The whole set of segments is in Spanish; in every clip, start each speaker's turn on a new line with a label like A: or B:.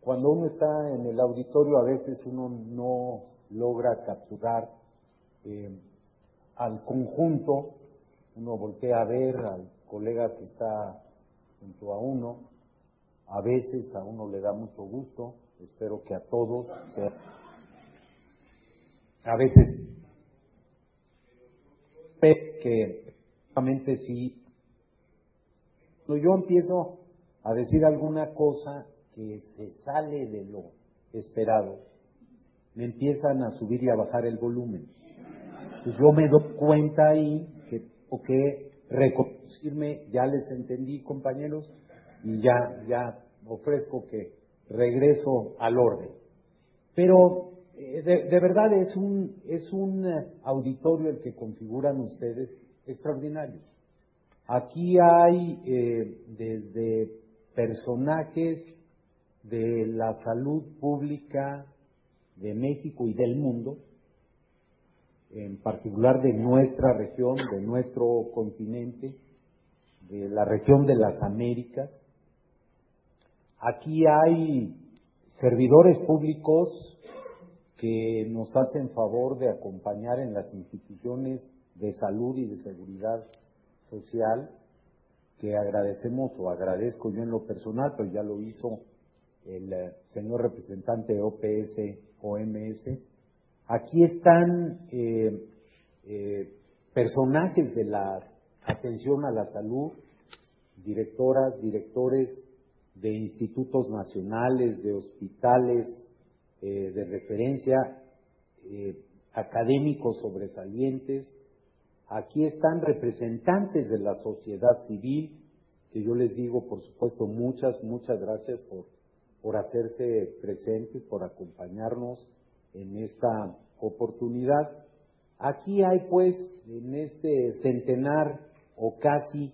A: cuando uno está en el auditorio a veces uno no logra capturar al conjunto, uno voltea a ver al colega que está junto a uno, a veces a uno le da mucho gusto, espero que a todos, a veces que realmente sí, cuando yo empiezo a decir alguna cosa que se sale de lo esperado, me empiezan a subir y a bajar el volumen. Pues yo me doy cuenta ahí que tengo que reconducirme, ya les entendí, compañeros, y ya ofrezco que regreso al orden. Pero de verdad es un auditorio el que configuran ustedes extraordinario. Aquí hay desde personajes de la salud pública de México y del mundo, en particular de nuestra región, de nuestro continente, de la región de las Américas. Aquí hay servidores públicos que nos hacen favor de acompañar en las instituciones de salud y de seguridad social, que agradecemos o agradezco yo en lo personal, pero ya lo hizo el señor representante de OPS-OMS. Aquí están personajes de la atención a la salud, directoras, directores de institutos nacionales, de hospitales de referencia, académicos sobresalientes. Aquí están representantes de la sociedad civil, que yo les digo, por supuesto, muchas gracias por hacerse presentes, por acompañarnos en esta oportunidad. Aquí hay, pues, en este centenar o casi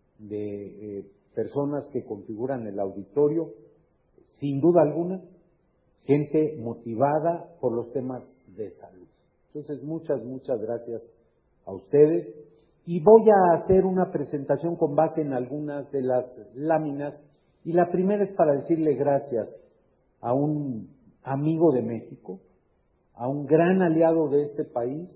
A: de personas que configuran el auditorio, sin duda alguna, gente motivada por los temas de salud. Entonces, muchas gracias a ustedes. Y voy a hacer una presentación con base en algunas de las láminas. Y la primera es para decirle gracias a un amigo de México, a un gran aliado de este país,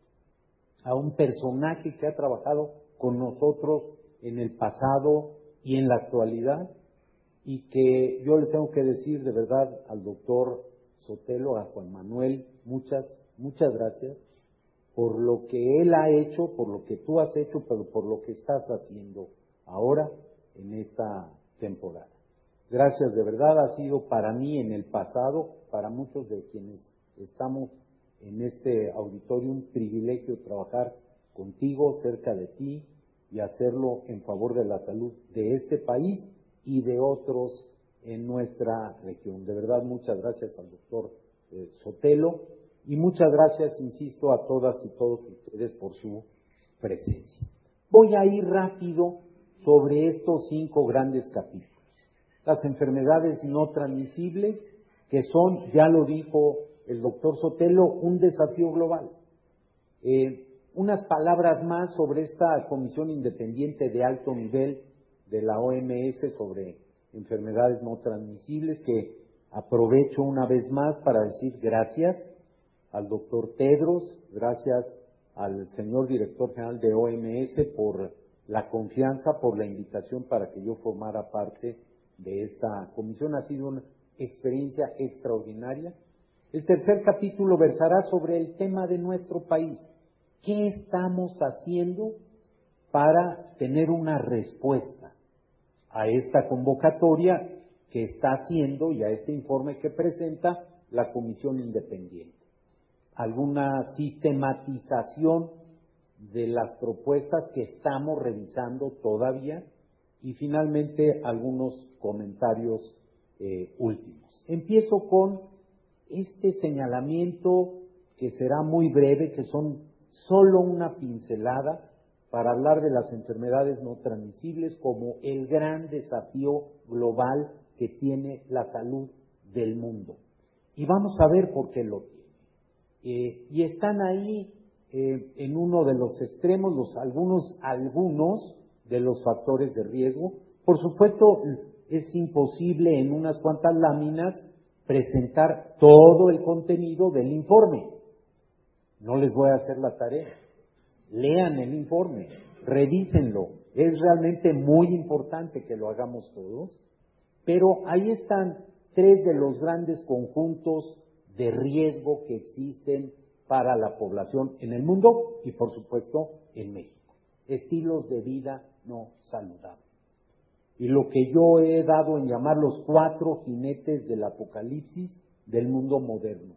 A: a un personaje que ha trabajado con nosotros en el pasado y en la actualidad, y que yo le tengo que decir de verdad al doctor Sotelo, a Juan Manuel, muchas gracias por lo que él ha hecho, por lo que tú has hecho, pero por lo que estás haciendo ahora en esta temporada. Gracias, de verdad, ha sido para mí en el pasado, para muchos de quienes estamos en este auditorio, un privilegio trabajar contigo, cerca de ti, y hacerlo en favor de la salud de este país y de otros en nuestra región. De verdad, muchas gracias al doctor Sotelo, y muchas gracias, insisto, a todas y todos ustedes por su presencia. Voy a ir rápido sobre estos 5 grandes capítulos. Las enfermedades no transmisibles, que son, ya lo dijo el doctor Sotelo, un desafío global. Unas palabras más sobre esta comisión independiente de alto nivel de la OMS sobre enfermedades no transmisibles, que aprovecho una vez más para decir gracias al doctor Tedros, gracias al señor director general de OMS por la confianza, por la invitación para que yo formara parte de esta comisión. Ha sido una experiencia extraordinaria. El tercer capítulo versará sobre el tema de nuestro país. ¿Qué estamos haciendo para tener una respuesta a esta convocatoria que está haciendo y a este informe que presenta la comisión independiente? Alguna sistematización de las propuestas que estamos revisando todavía, y finalmente algunos comentarios últimos. Empiezo con este señalamiento que será muy breve, que son solo una pincelada para hablar de las enfermedades no transmisibles como el gran desafío global que tiene la salud del mundo. Y vamos a ver por qué lo tiene. Y están ahí en uno de los extremos algunos de los factores de riesgo. Por supuesto, es imposible en unas cuantas láminas presentar todo el contenido del informe. No les voy a hacer la tarea. Lean el informe, revísenlo. Es realmente muy importante que lo hagamos todos, pero ahí están 3 de los grandes conjuntos de riesgo que existen para la población en el mundo y, por supuesto, en México. Estilos de vida no saludables. Y lo que yo he dado en llamar los 4 jinetes del apocalipsis del mundo moderno.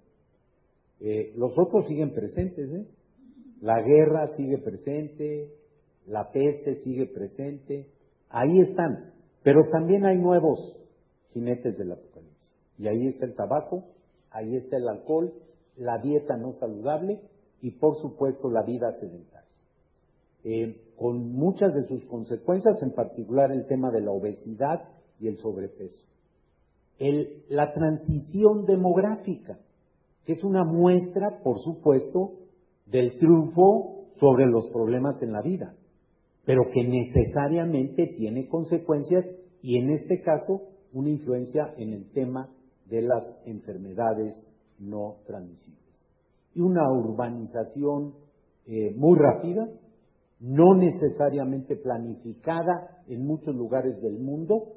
A: Los otros siguen presentes, La guerra sigue presente, la peste sigue presente, ahí están. Pero también hay nuevos jinetes del apocalipsis. Y ahí está el tabaco, ahí está el alcohol, la dieta no saludable y, por supuesto, la vida sedentaria. Con muchas de sus consecuencias, en particular el tema de la obesidad y el sobrepeso. La transición demográfica, que es una muestra, por supuesto, del triunfo sobre los problemas en la vida, pero que necesariamente tiene consecuencias y en este caso una influencia en el tema de las enfermedades no transmisibles. Y una urbanización muy rápida, no necesariamente planificada en muchos lugares del mundo,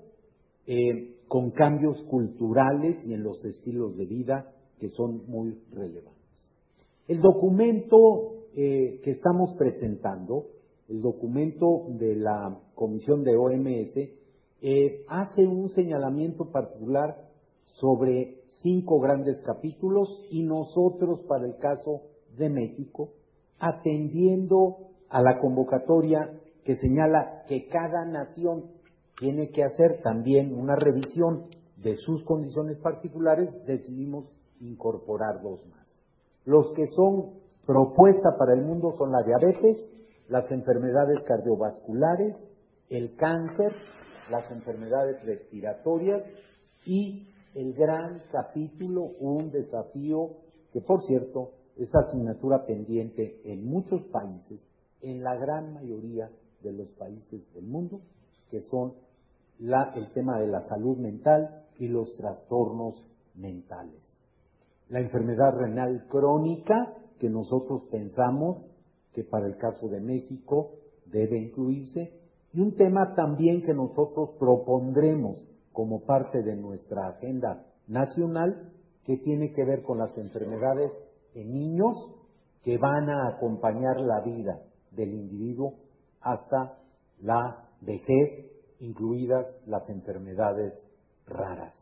A: con cambios culturales y en los estilos de vida que son muy relevantes. El documento que estamos presentando, el documento de la Comisión de OMS, hace un señalamiento particular sobre 5 grandes capítulos y nosotros, para el caso de México, atendiendo a la convocatoria que señala que cada nación tiene que hacer también una revisión de sus condiciones particulares, decidimos incorporar 2 más. Los que son propuesta para el mundo son la diabetes, las enfermedades cardiovasculares, el cáncer, las enfermedades respiratorias y el gran capítulo, un desafío que, por cierto, es asignatura pendiente en muchos países, en la gran mayoría de los países del mundo, que son el tema de la salud mental y los trastornos mentales. La enfermedad renal crónica, que nosotros pensamos que para el caso de México debe incluirse, y un tema también que nosotros propondremos como parte de nuestra agenda nacional, que tiene que ver con las enfermedades en niños que van a acompañar la vida del individuo hasta la vejez, incluidas las enfermedades raras.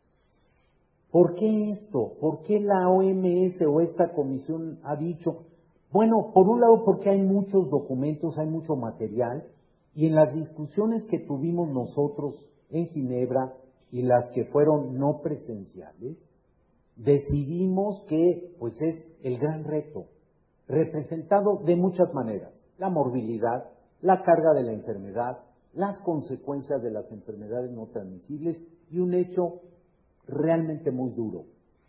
A: ¿Por qué esto? ¿Por qué la OMS o esta comisión ha dicho? Bueno, por un lado porque hay muchos documentos, hay mucho material, y en las discusiones que tuvimos nosotros en Ginebra y las que fueron no presenciales, decidimos que pues es el gran reto, representado de muchas maneras: la morbilidad, la carga de la enfermedad, las consecuencias de las enfermedades no transmisibles y un hecho realmente muy duro: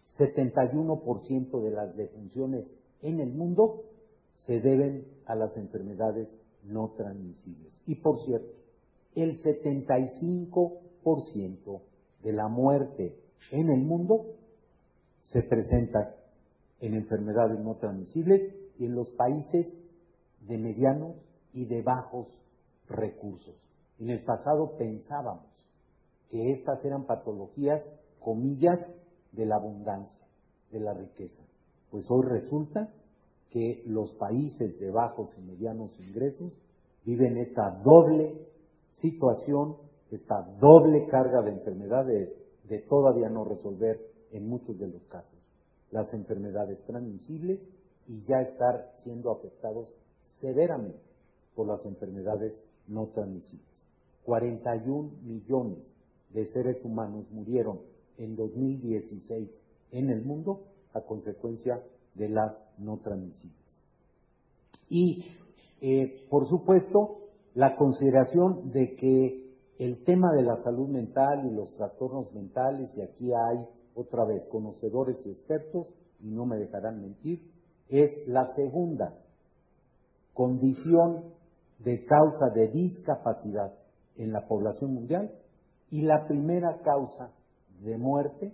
A: 71% de las defunciones en el mundo se deben a las enfermedades no transmisibles. Y por cierto, el 75% de la muerte en el mundo se presenta en enfermedades no transmisibles y en los países de medianos y de bajos recursos. En el pasado pensábamos que estas eran patologías, comillas, de la abundancia, de la riqueza. Pues hoy resulta que los países de bajos y medianos ingresos viven esta doble situación, esta doble carga de enfermedades de todavía no resolver en muchos de los casos. Las enfermedades transmisibles y ya estar siendo afectados severamente por las enfermedades no transmisibles. 41 millones de seres humanos murieron en 2016 en el mundo a consecuencia de las no transmisibles. Y, por supuesto, la consideración de que el tema de la salud mental y los trastornos mentales, y aquí hay otra vez conocedores y expertos, y no me dejarán mentir, es la segunda condición de causa de discapacidad en la población mundial y la primera causa de muerte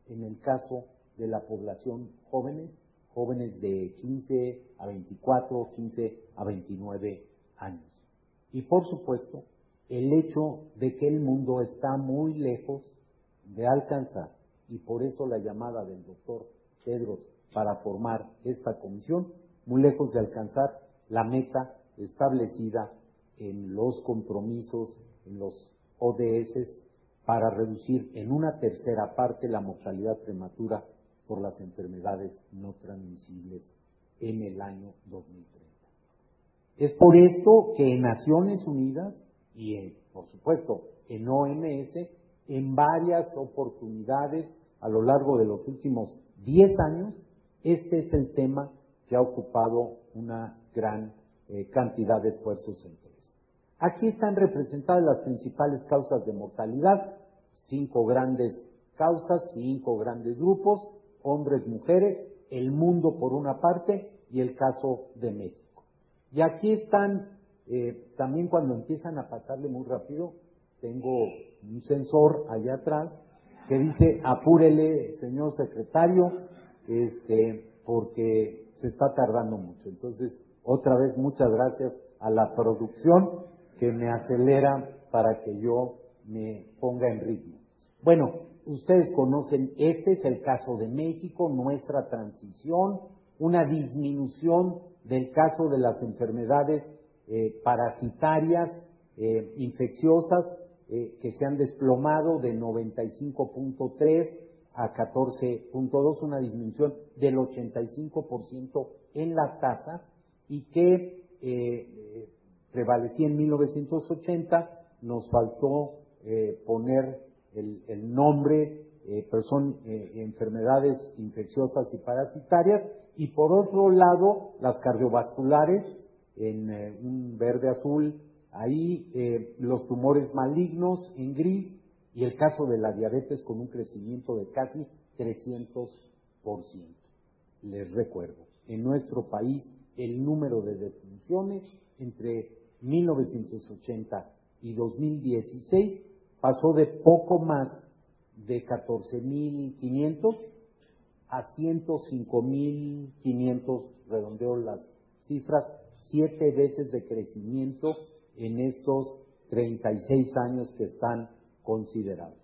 A: en el caso de la población jóvenes de 15 a 24, 15 a 29 años. Y por supuesto, el hecho de que el mundo está muy lejos de alcanzar, y por eso la llamada del doctor Tedros para formar esta comisión, muy lejos de alcanzar la meta establecida en los compromisos, en los ODS, para reducir en una tercera parte la mortalidad prematura por las enfermedades no transmisibles en el año 2030. Es por esto que en Naciones Unidas y por supuesto en OMS, en varias oportunidades a lo largo de los últimos 10 años, este es el tema que ha ocupado una gran cantidad de esfuerzos en todos. Aquí están representadas las principales causas de mortalidad, 5 grandes causas, 5 grandes grupos, hombres, mujeres, el mundo por una parte y el caso de México. Y aquí están, también cuando empiezan a pasarle muy rápido, tengo un sensor allá atrás que dice, apúrele, señor secretario, porque se está tardando mucho. Entonces, otra vez, muchas gracias a la producción que me acelera para que yo me ponga en ritmo. Bueno, ustedes conocen, este es el caso de México, nuestra transición, una disminución del caso de las enfermedades parasitarias, infecciosas, que se han desplomado de 95.3 a 14.2, una disminución del 85% en la tasa, y que prevalecía en 1980, nos faltó poner el nombre, pero son enfermedades infecciosas y parasitarias, y por otro lado, las cardiovasculares, en un verde azul, ahí los tumores malignos en gris, y el caso de la diabetes con un crecimiento de casi 300%. Les recuerdo, en nuestro país el número de defunciones entre 1980 y 2016 pasó de poco más de 14.500 a 105.500, redondeo las cifras, 7 veces de crecimiento en estos 36 años que están considerados.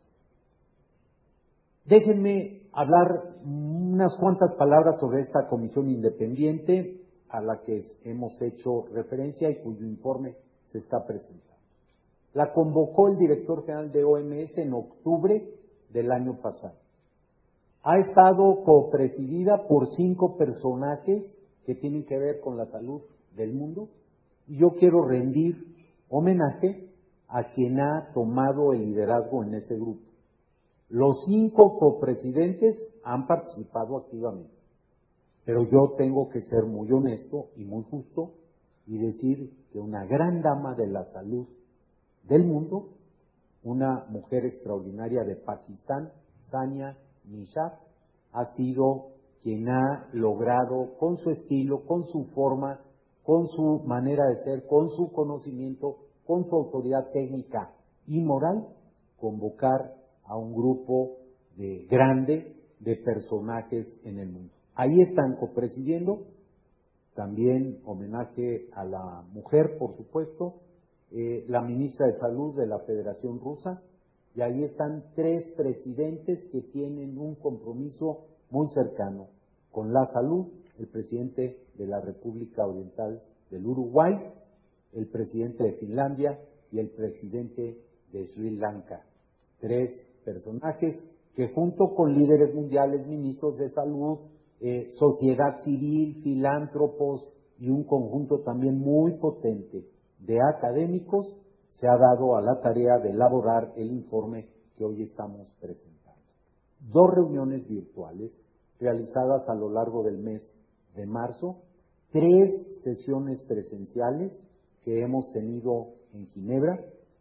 A: Déjenme hablar unas cuantas palabras sobre esta comisión independiente a la que hemos hecho referencia y cuyo informe se está presentando. La convocó el director general de OMS en octubre del año pasado. Ha estado copresidida por 5 personajes que tienen que ver con la salud del mundo, y yo quiero rendir homenaje a quien ha tomado el liderazgo en ese grupo. Los 5 copresidentes han participado activamente, pero yo tengo que ser muy honesto y muy justo y decir que una gran dama de la salud del mundo, una mujer extraordinaria de Pakistán, Sania Nishad, ha sido quien ha logrado, con su estilo, con su forma, con su manera de ser, con su conocimiento, con su autoridad técnica y moral, convocar a un grupo grande de personajes en el mundo. Ahí están copresidiendo, también homenaje a la mujer, por supuesto, la ministra de Salud de la Federación Rusa, y ahí están 3 presidentes que tienen un compromiso muy cercano con la salud: el presidente de la República Oriental del Uruguay, el presidente de Finlandia y el presidente de Sri Lanka. 3 personajes que, junto con líderes mundiales, ministros de salud, sociedad civil, filántropos y un conjunto también muy potente de académicos, se ha dado a la tarea de elaborar el informe que hoy estamos presentando. 2 reuniones virtuales realizadas a lo largo del mes de marzo, 3 sesiones presenciales que hemos tenido en Ginebra.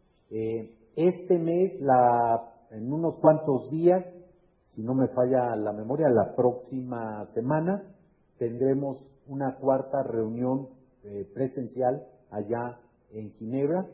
A: Este mes, en unos cuantos días, si no me falla la memoria, la próxima semana, tendremos una 4ª reunión presencial allá en Ginebra.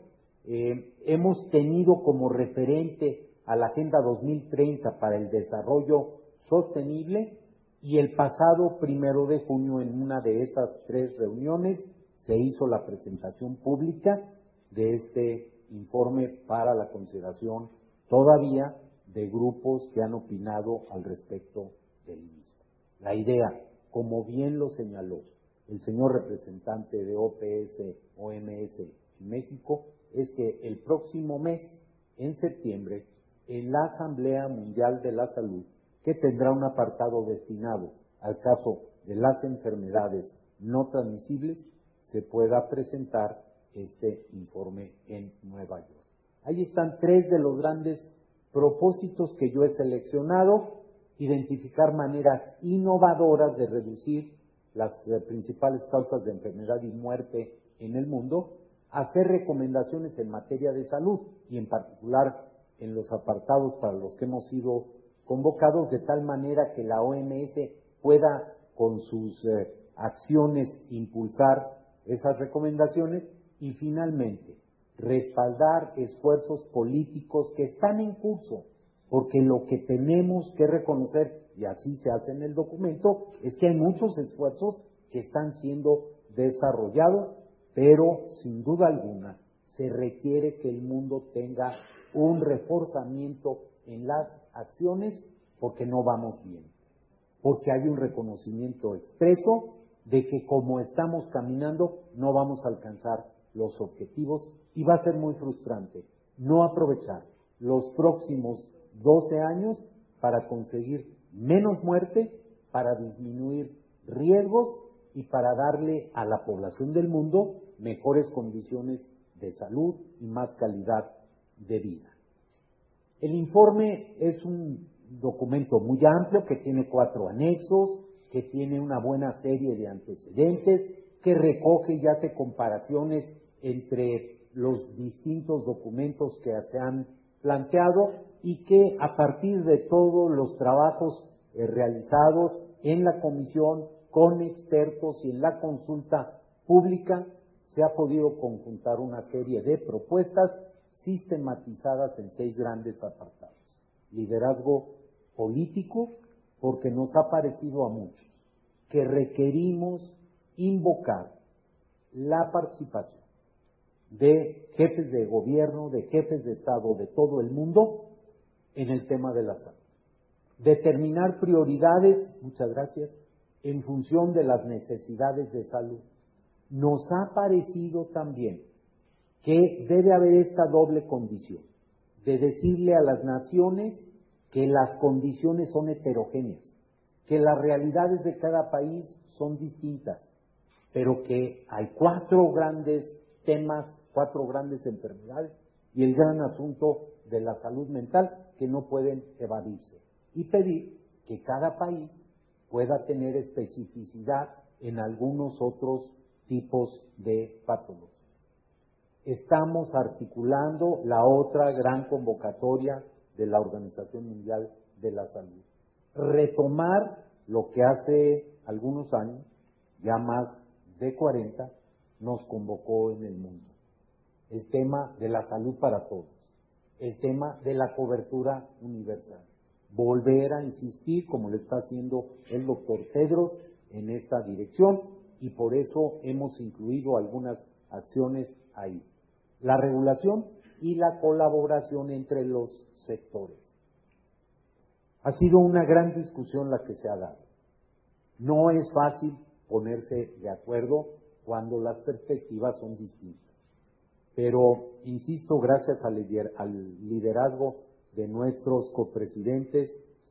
A: Hemos tenido como referente a la Agenda 2030 para el Desarrollo sostenible, y el pasado 1 de junio en una de esas 3 reuniones se hizo la presentación pública de este informe para la consideración todavía de grupos que han opinado al respecto del mismo. La idea, como bien lo señaló el señor representante de OMS en México, es que el próximo mes, en septiembre, en la Asamblea Mundial de la Salud, que tendrá un apartado destinado al caso de las enfermedades no transmisibles, se pueda presentar este informe en Nueva York. Ahí están 3 de los grandes propósitos que yo he seleccionado: identificar maneras innovadoras de reducir las principales causas de enfermedad y muerte en el mundo, hacer recomendaciones en materia de salud y en particular en los apartados para los que hemos sido convocados, de tal manera que la OMS pueda con sus acciones impulsar esas recomendaciones, y finalmente respaldar esfuerzos políticos que están en curso, porque lo que tenemos que reconocer, y así se hace en el documento, es que hay muchos esfuerzos que están siendo desarrollados, pero sin duda alguna se requiere que el mundo tenga un reforzamiento en las acciones, porque no vamos bien, porque hay un reconocimiento expreso de que como estamos caminando no vamos a alcanzar los objetivos, y va a ser muy frustrante no aprovechar los próximos 12 años para conseguir menos muerte, para disminuir riesgos y para darle a la población del mundo mejores condiciones de salud y más calidad de vida. El informe es un documento muy amplio que tiene 4 anexos, que tiene una buena serie de antecedentes, que recoge y hace comparaciones entre los distintos documentos que se han planteado, y que a partir de todos los trabajos realizados en la comisión con expertos y en la consulta pública se ha podido conjuntar una serie de propuestas sistematizadas en 6 grandes apartados. Liderazgo político, porque nos ha parecido a muchos que requerimos invocar la participación de jefes de gobierno, de jefes de Estado de todo el mundo en el tema de la salud. Determinar prioridades, muchas gracias, en función de las necesidades de salud. Nos ha parecido también que debe haber esta doble condición, de decirle a las naciones que las condiciones son heterogéneas, que las realidades de cada país son distintas, pero que hay 4 grandes temas, 4 grandes enfermedades y el gran asunto de la salud mental que no pueden evadirse, y pedir que cada país pueda tener especificidad en algunos otros tipos de patologías. Estamos articulando la otra gran convocatoria de la Organización Mundial de la Salud: retomar lo que hace algunos años, ya más de 40, nos convocó en el mundo: el tema de la salud para todos, el tema de la cobertura universal. Volver a insistir, como lo está haciendo el doctor Tedros, en esta dirección, y por eso hemos incluido algunas acciones ahí. La regulación y la colaboración entre los sectores. Ha sido una gran discusión la que se ha dado. No es fácil ponerse de acuerdo cuando las perspectivas son distintas. Pero, insisto, gracias al liderazgo de nuestros copresidentes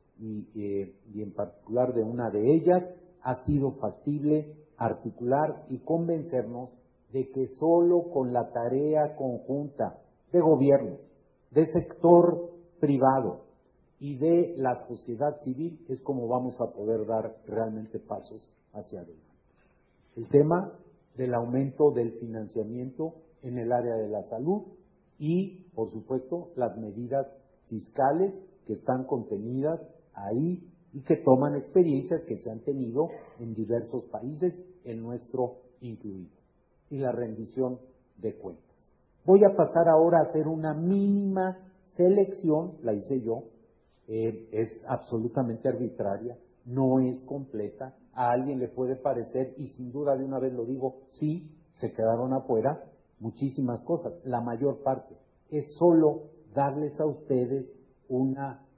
A: y en particular de una de ellas, ha sido factible articular y convencernos de que solo con la tarea conjunta de gobiernos, de sector privado y de la sociedad civil es como vamos a poder dar realmente pasos hacia adelante. El tema del aumento del financiamiento en el área de la salud y, por supuesto, las medidas fiscales que están contenidas ahí y que toman experiencias que se han tenido en diversos países, el nuestro incluido, y la rendición de cuentas. Voy a pasar ahora a hacer una mínima selección, la hice yo, es absolutamente arbitraria, no es completa, a alguien le puede parecer, y sin duda de una vez lo digo, sí, se quedaron afuera muchísimas cosas, la mayor parte. Es solo darles a ustedes un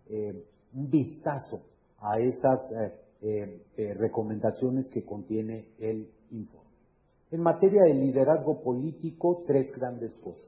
A: vistazo a esas recomendaciones que contiene el informe. En materia de liderazgo político, 3 grandes cosas.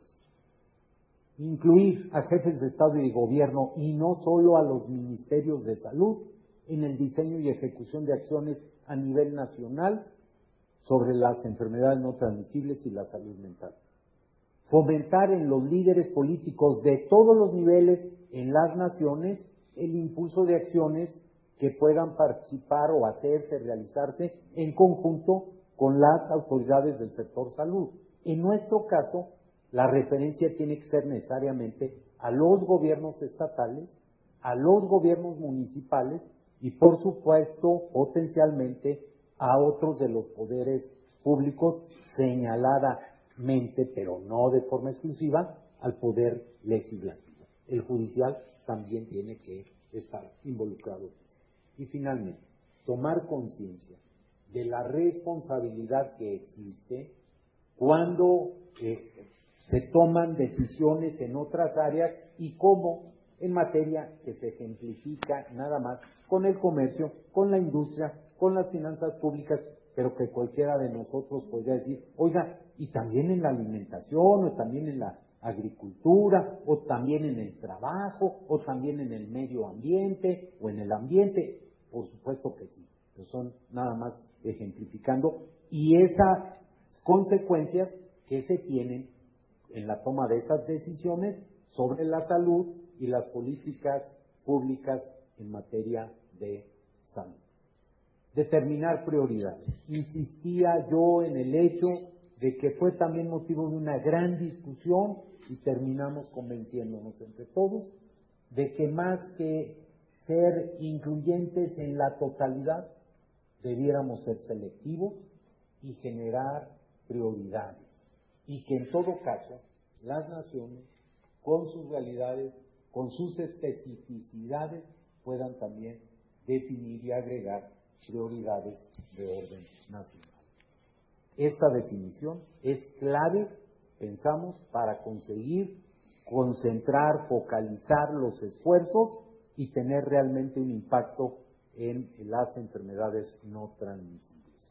A: Incluir a jefes de Estado y de Gobierno, y no solo a los ministerios de salud, en el diseño y ejecución de acciones a nivel nacional sobre las enfermedades no transmisibles y la salud mental. Fomentar en los líderes políticos de todos los niveles en las naciones el impulso de acciones que puedan participar o hacerse, realizarse en conjunto con las autoridades del sector salud. En nuestro caso, la referencia tiene que ser necesariamente a los gobiernos estatales, a los gobiernos municipales y, por supuesto, potencialmente a otros de los poderes públicos, señaladamente, pero no de forma exclusiva, al poder legislativo. El judicial también tiene que estar involucrado. Y finalmente, tomar conciencia de la responsabilidad que existe cuando se toman decisiones en otras áreas y cómo en materia que se ejemplifica nada más con el comercio, con la industria, con las finanzas públicas, pero que cualquiera de nosotros podría decir, oiga, y también en la alimentación, o también en la agricultura, o también en el trabajo, o también en el medio ambiente, o en el ambiente. Por supuesto que sí, pero son nada más ejemplificando, y esas consecuencias que se tienen en la toma de esas decisiones sobre la salud y las políticas públicas en materia de salud. Determinar prioridades. Insistía yo en el hecho de que fue también motivo de una gran discusión y terminamos convenciéndonos entre todos de que más que ser incluyentes en la totalidad, debiéramos ser selectivos y generar prioridades. Y que en todo caso, las naciones, con sus realidades, con sus especificidades, puedan también definir y agregar prioridades de orden nacional. Esta definición es clave, pensamos, para conseguir concentrar, focalizar los esfuerzos y tener realmente un impacto en las enfermedades no transmisibles.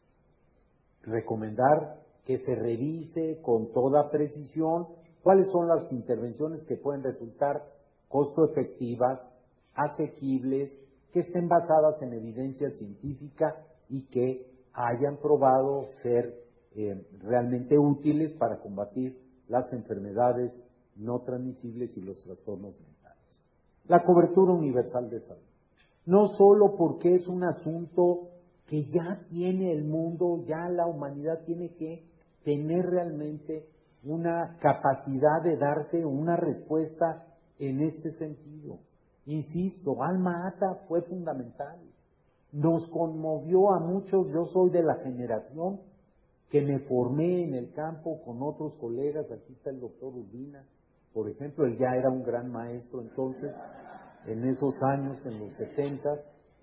A: Recomendar que se revise con toda precisión cuáles son las intervenciones que pueden resultar costo efectivas, asequibles, que estén basadas en evidencia científica y que hayan probado ser realmente útiles para combatir las enfermedades no transmisibles y los trastornos mentales. La cobertura universal de salud. No solo porque es un asunto que ya tiene el mundo, ya la humanidad tiene que tener realmente una capacidad de darse una respuesta en este sentido. Insisto, Alma Ata fue fundamental. Nos conmovió a muchos. Yo soy de la generación que me formé en el campo con otros colegas. Aquí está el doctor Urbina, por ejemplo, él ya era un gran maestro entonces, en esos años, en los 70,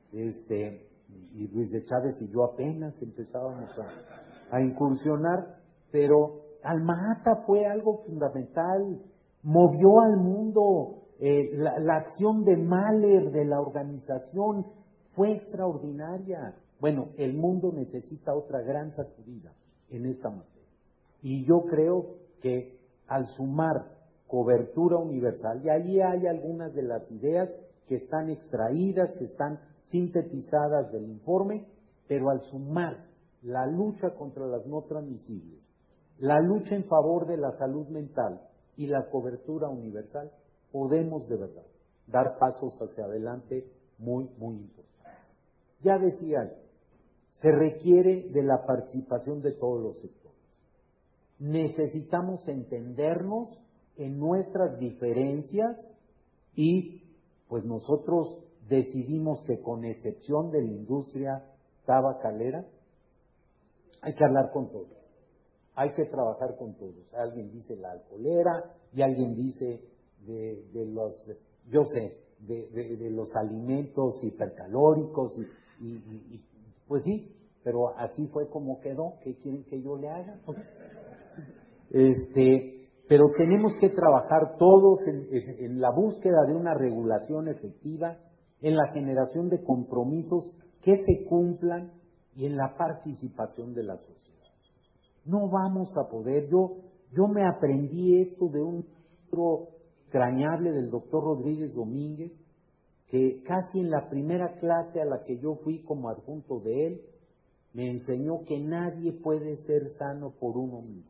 A: y Luis de Chávez y yo apenas empezábamos a incursionar, pero Alma Ata fue algo fundamental, movió al mundo. La acción de Mahler, de la organización, fue extraordinaria. Bueno, el mundo necesita otra gran sacudida en esta materia. Y yo creo que al sumar cobertura universal, y ahí hay algunas de las ideas que están extraídas, que están sintetizadas del informe, pero al sumar la lucha contra las no transmisibles, la lucha en favor de la salud mental y la cobertura universal, podemos de verdad dar pasos hacia adelante muy, muy importantes. Ya decía yo, se requiere de la participación de todos los sectores. Necesitamos entendernos en nuestras diferencias y pues nosotros decidimos que con excepción de la industria tabacalera hay que hablar con todos, hay que trabajar con todos. Alguien dice la alcoholera y alguien dice de los, yo sé, de los alimentos hipercalóricos y pues sí, pero así fue como quedó. ¿Qué quieren que yo le haga? Pues, pero tenemos que trabajar todos en la búsqueda de una regulación efectiva, en la generación de compromisos que se cumplan y en la participación de la sociedad. No vamos a poder, yo me aprendí esto de un libro extrañable del doctor Rodríguez Domínguez, que casi en la primera clase a la que yo fui como adjunto de él, me enseñó que nadie puede ser sano por uno mismo.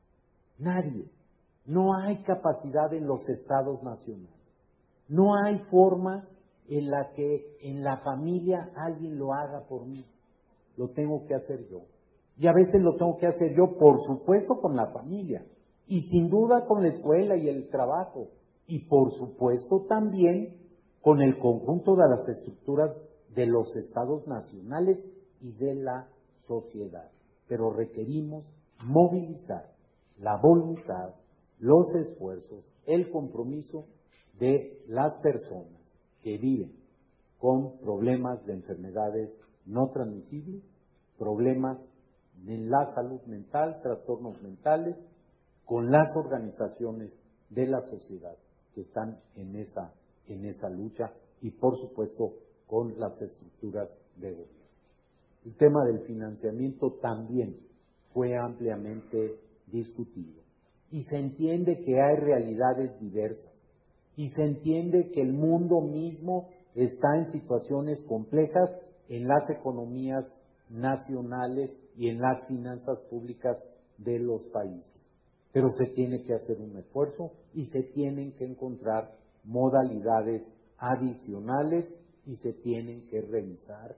A: Nadie. No hay capacidad en los estados nacionales. No hay forma en la que en la familia alguien lo haga por mí. Lo tengo que hacer yo. Y a veces lo tengo que hacer yo, por supuesto, con la familia. Y sin duda con la escuela y el trabajo. Y por supuesto también con el conjunto de las estructuras de los estados nacionales y de la sociedad. Pero requerimos movilizar la voluntad, los esfuerzos, el compromiso de las personas que viven con problemas de enfermedades no transmisibles, problemas en la salud mental, trastornos mentales, con las organizaciones de la sociedad que están en esa lucha y por supuesto con las estructuras de gobierno. El tema del financiamiento también fue ampliamente discutido y se entiende que hay realidades diversas y se entiende que el mundo mismo está en situaciones complejas en las economías nacionales y en las finanzas públicas de los países. Pero se tiene que hacer un esfuerzo y se tienen que encontrar modalidades adicionales y se tienen que revisar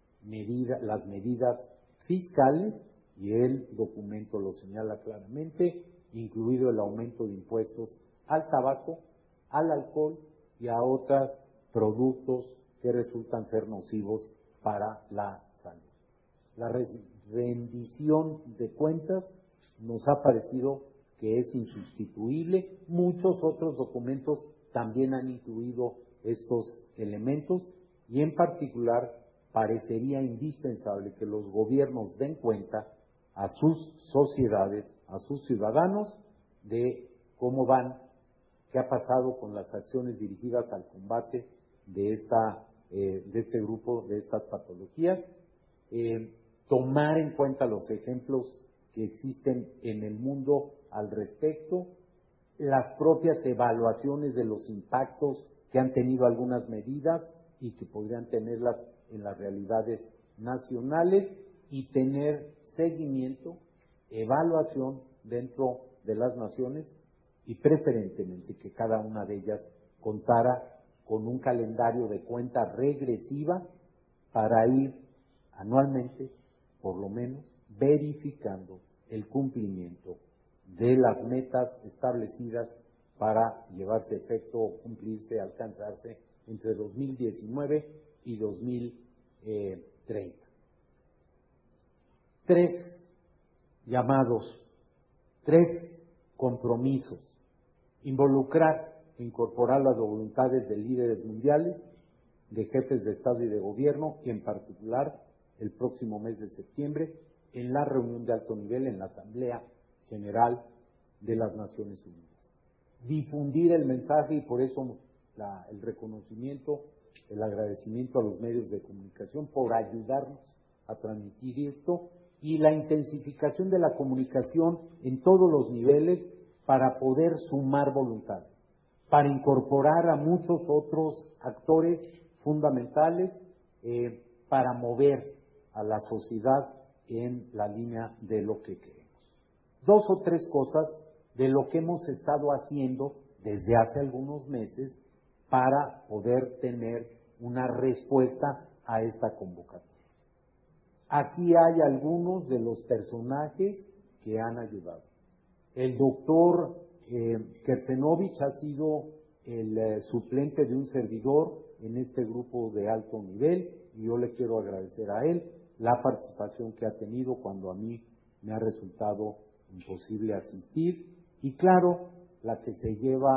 A: las medidas fiscales, y el documento lo señala claramente, incluido el aumento de impuestos al tabaco, al alcohol y a otros productos que resultan ser nocivos para la salud. La rendición de cuentas nos ha parecido que es insustituible. Muchos otros documentos también han incluido estos elementos y en particular parecería indispensable que los gobiernos den cuenta a sus sociedades, a sus ciudadanos, de cómo van, qué ha pasado con las acciones dirigidas al combate de este grupo, de estas patologías, tomar en cuenta los ejemplos que existen en el mundo al respecto, las propias evaluaciones de los impactos que han tenido algunas medidas y que podrían tenerlas en las realidades nacionales y tener seguimiento, evaluación dentro de las naciones y preferentemente que cada una de ellas contara con un calendario de cuenta regresiva para ir anualmente, por lo menos, verificando el cumplimiento de las metas establecidas para llevarse a efecto, cumplirse, alcanzarse entre 2019 y 2030. 3 llamados, 3 compromisos: involucrar e incorporar las voluntades de líderes mundiales, de jefes de Estado y de Gobierno, y en particular el próximo mes de septiembre en la reunión de alto nivel en la Asamblea General de las Naciones Unidas. Difundir el mensaje, y por eso el reconocimiento, el agradecimiento a los medios de comunicación por ayudarnos a transmitir esto, y la intensificación de la comunicación en todos los niveles para poder sumar voluntades, para incorporar a muchos otros actores fundamentales para mover a la sociedad en la línea de lo que queremos. 2 o 3 cosas de lo que hemos estado haciendo desde hace algunos meses para poder tener una respuesta a esta convocatoria. Aquí hay algunos de los personajes que han ayudado. El doctor Kersenovich ha sido el suplente de un servidor en este grupo de alto nivel y yo le quiero agradecer a él la participación que ha tenido cuando a mí me ha resultado imposible asistir, y claro, la que se lleva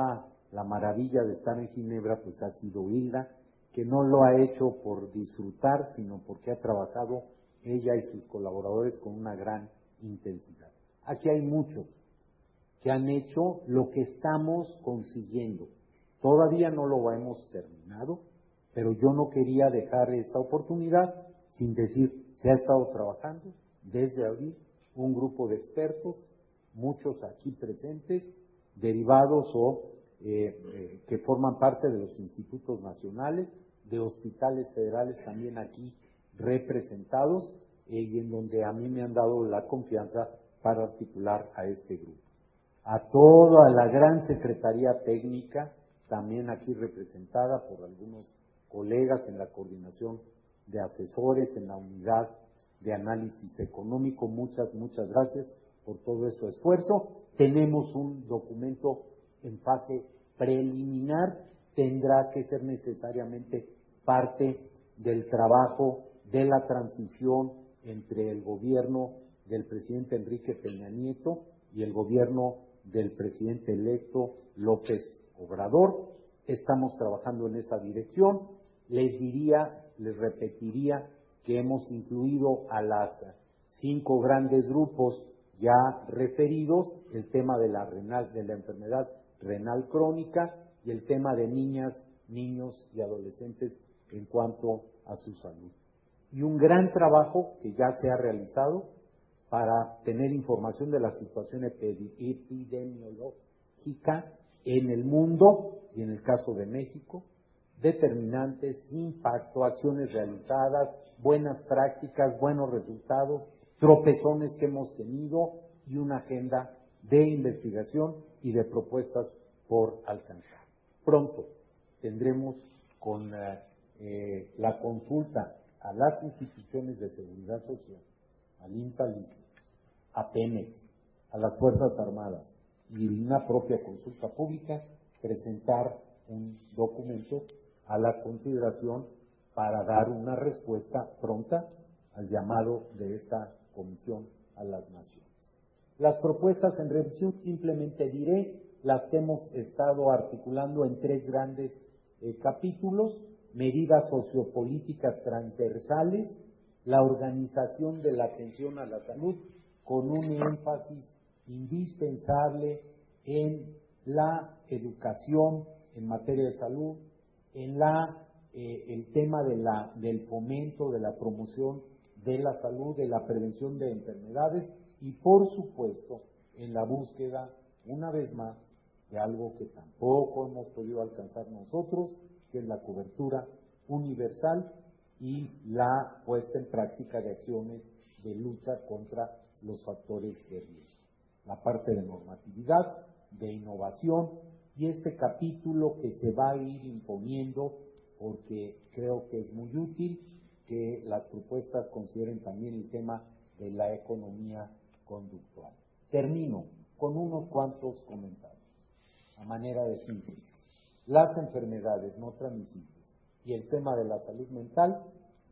A: la maravilla de estar en Ginebra pues ha sido Hilda, que no lo ha hecho por disfrutar, sino porque ha trabajado ella y sus colaboradores con una gran intensidad. Aquí hay muchos que han hecho lo que estamos consiguiendo. Todavía no lo hemos terminado, pero yo no quería dejar esta oportunidad sin decir, se ha estado trabajando desde abril un grupo de expertos, muchos aquí presentes, derivados o que forman parte de los institutos nacionales, de hospitales federales también aquí representados, y en donde a mí me han dado la confianza para articular a este grupo. A toda la gran Secretaría Técnica, también aquí representada por algunos colegas en la coordinación de asesores en la unidad de análisis económico, muchas gracias por todo ese esfuerzo. Tenemos un documento en fase preliminar, tendrá que ser necesariamente parte del trabajo de la transición entre el gobierno del presidente Enrique Peña Nieto y el gobierno del presidente electo López Obrador. Estamos trabajando en esa dirección. Les repetiría que hemos incluido a las 5 grandes grupos ya referidos, el tema de la enfermedad renal crónica y el tema de niñas, niños y adolescentes en cuanto a su salud. Y un gran trabajo que ya se ha realizado para tener información de la situación epidemiológica en el mundo y en el caso de México, determinantes, impacto, acciones realizadas, buenas prácticas, buenos resultados, tropezones que hemos tenido y una agenda de investigación y de propuestas por alcanzar. Pronto tendremos con la consulta a las instituciones de seguridad social, al IMSS, al ISSSTE, a Pemex, a las Fuerzas Armadas y una propia consulta pública, presentar un documento a la consideración para dar una respuesta pronta al llamado de esta Comisión a las Naciones. Las propuestas en revisión simplemente diré las que hemos estado articulando en 3 grandes capítulos: medidas sociopolíticas transversales, la organización de la atención a la salud con un énfasis indispensable en la educación en materia de salud, en el tema del fomento, de la promoción de la salud, de la prevención de enfermedades y, por supuesto, en la búsqueda, una vez más, de algo que tampoco hemos podido alcanzar nosotros, que es la cobertura universal y la puesta en práctica de acciones de lucha contra los factores de riesgo. La parte de normatividad, de innovación y este capítulo que se va a ir imponiendo porque creo que es muy útil que las propuestas consideren también el tema de la economía conductual. Termino con unos cuantos comentarios a manera de síntesis. Las enfermedades no transmisibles y el tema de la salud mental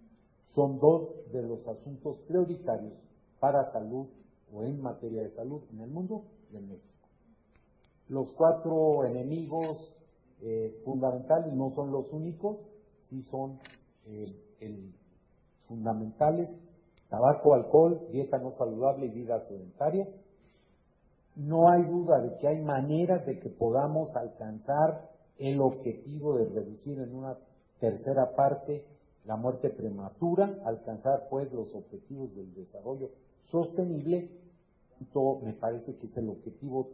A: son 2 de los asuntos prioritarios para salud o en materia de salud en el mundo y en México. Los 4 enemigos fundamentales no son los únicos, sí son fundamentales: tabaco, alcohol, dieta no saludable y vida sedentaria. No hay duda de que hay maneras de que podamos alcanzar el objetivo de reducir en una tercera parte la muerte prematura, alcanzar pues los objetivos del desarrollo sostenible. Me parece que es el objetivo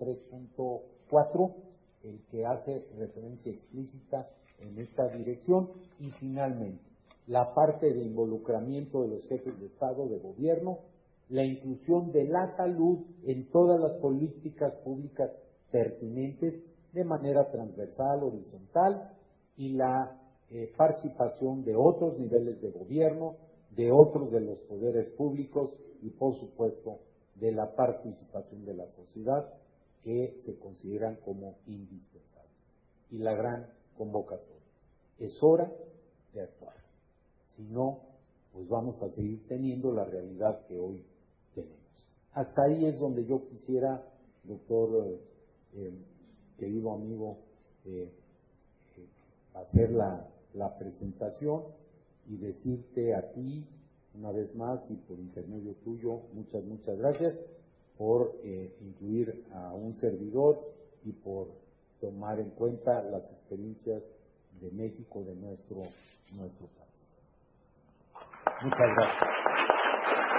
A: 3.4 el que hace referencia explícita en esta dirección. Y finalmente, la parte de involucramiento de los jefes de Estado, de gobierno, la inclusión de la salud en todas las políticas públicas pertinentes de manera transversal, horizontal, y la participación de otros niveles de gobierno, de otros de los poderes públicos y, por supuesto, de la participación de la sociedad, que se consideran como indispensables. Y la gran convocatoria: es hora de actuar. Si no, pues vamos a seguir teniendo la realidad que hoy tenemos. Hasta ahí es donde yo quisiera, doctor, querido amigo hacer la presentación y decirte a ti, una vez más y por intermedio tuyo, muchas gracias por incluir a un servidor y por tomar en cuenta las experiencias de México, de nuestro país. Muchas gracias.